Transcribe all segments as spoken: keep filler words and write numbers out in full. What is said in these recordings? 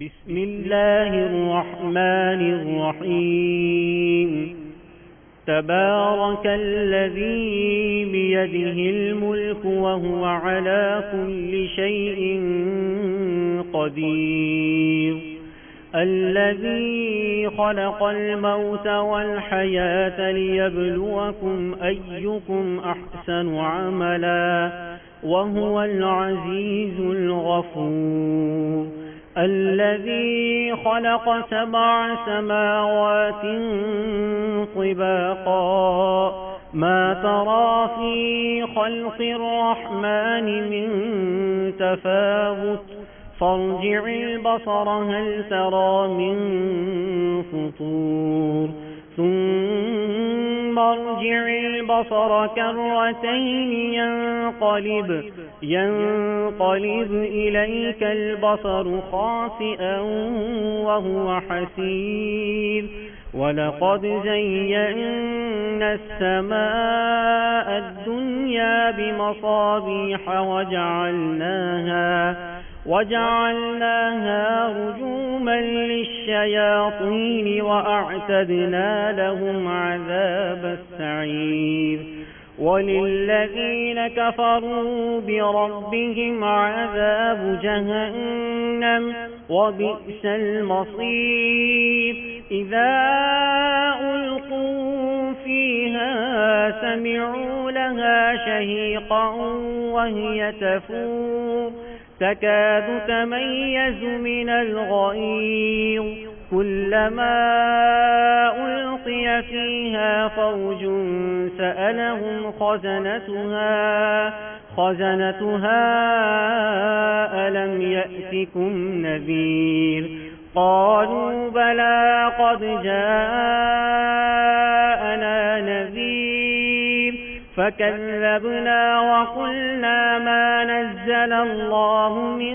بسم الله الرحمن الرحيم. تبارك الذي بيده الملك وهو على كل شيء قدير، الذي خلق الموت والحياة ليبلوكم أيكم أحسن عملا وهو العزيز الغفور، الذي خلق سبع سماوات طباقا ما ترى في خلق الرحمن من تفاوت فارجع البصر هل ترى من فطور ثم ارجع البصر كرتين ينقلب ينقلب إليك البصر خاسئا وهو حسير، ولقد زينا السماء الدنيا بمصابيح وجعلناها وجعلناها رجوما للشياطين وأعتدنا لهم عذاب السعير، وللذين كفروا بربهم عذاب جهنم وبئس المصير. إذا ألقوا فيها سمعوا لها شهيقا وهي تفور تكاد تميز من الغيظ، كلما ألقي فيها فوج سألهم خزنتها خزنتها ألم يأتكم نذير، قالوا بلى قد جاءنا نذير فكذبنا وقلنا ما نزل الله من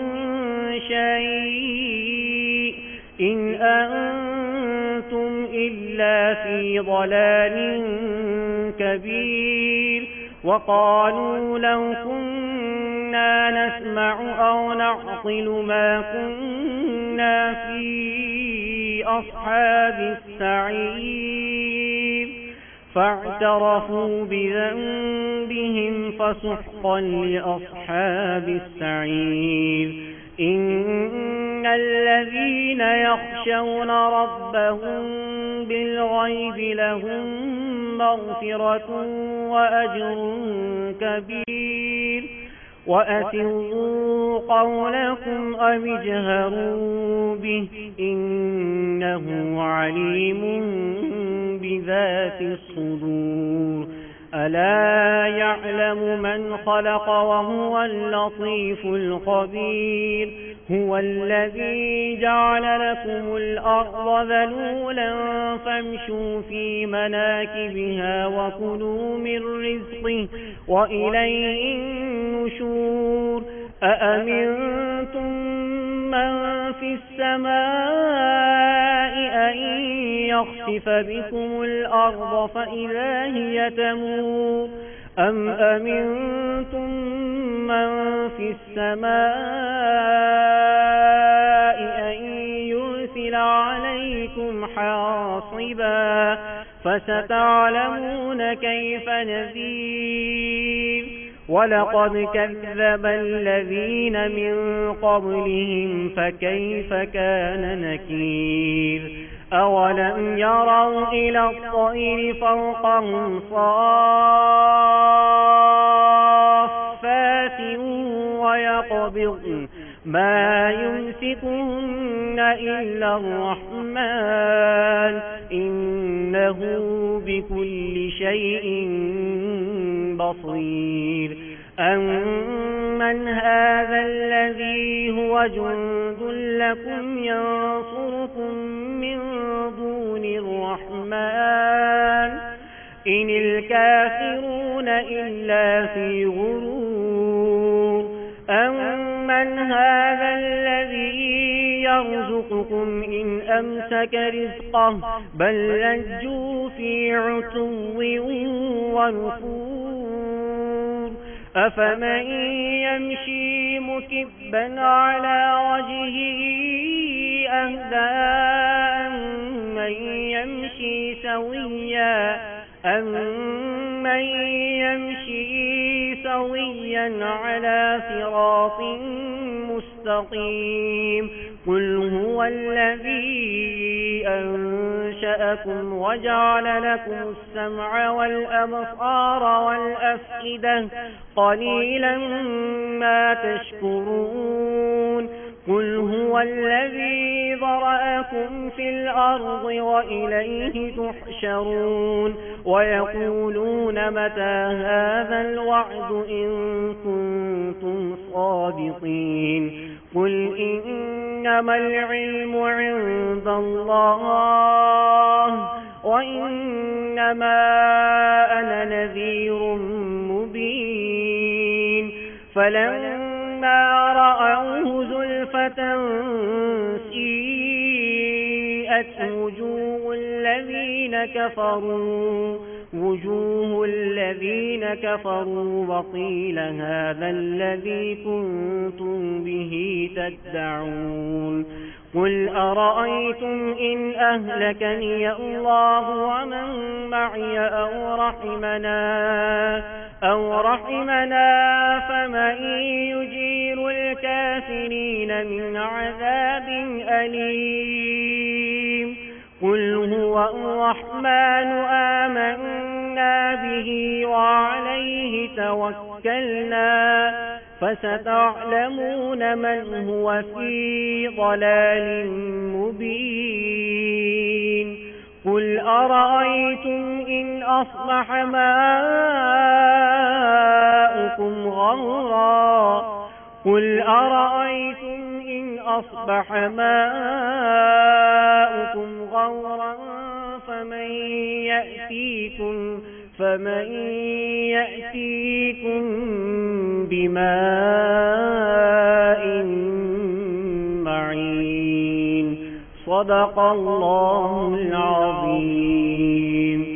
شيء إن أنتم إلا في ضلال كبير، وقالوا لو كنا نسمع أو نعقل ما كنا في أصحاب السعير، فاعترفوا بذنبهم فسحقا لأصحاب السعير. إن الذين يخشون ربهم بالغيب لهم مغفرة وأجر كبير، وأسروا قولكم أو اجهروا به إنه عليم بذات الصدور. ألا يعلم من خلق وهو اللطيف الخبير، هو الذي جعل لكم الأرض ذلولا فامشوا في مناكبها وكلوا من رزقه وإليه النشور. أأمنتم من في السماء أن يخسف بكم الأرض فإذا هي تمور، أم أمنتم من في السماء أن يرسل عليكم حاصبا فستعلمون كيف نذير. ولقد كذب الذين من قبلهم فكيف كان نكير. أولم يروا إلى الطير فوقهم صافات ويقبضن ما يمسكهن إلا الرحمن إنه بكل شيء بصير. أمن هذا الذي هو جند لكم ينصركم من دون الرحمن إن الكافرون إلا في غرور. أمن هذا الذي يرزقكم إن أمسك رزقه بل لجوا في عتو ونفور. أفمن يمشي مكبا على وجهه أهدى أمن يمشي سويا أمن يمشي سويا على صراط مستقيم قل هو الذي أنشأكم وجعل لكم السمع والأبصار والأفئدة قليلا ما تشكرون قل هو الذي ذرأكم في الأرض وإليه تحشرون ويقولون متى هذا الوعد إن كنتم صادقين قل إنما العلم عند الله وإنما أنا نذير مبين فلما رأوه زلفة سيئت وجوه الذين كفروا وجوه الذين كفروا وقيل هذا الذي كنتم به تدعون قل أرأيتم إن أهلكني الله ومن معي أو رحمنا أو رحمنا فمن يجير الكافرين من عذاب أليم قل هو الرحمن آمنا به وعليه توكلنا فستعلمون من هو في ضلال مبين قل أرأيتم إن أصبح ماؤكم غورا قل أرأيتم إن أصبح ماؤكم غورا فمن يأتيكم فمن يأتيكم بماء معين صدق الله العظيم.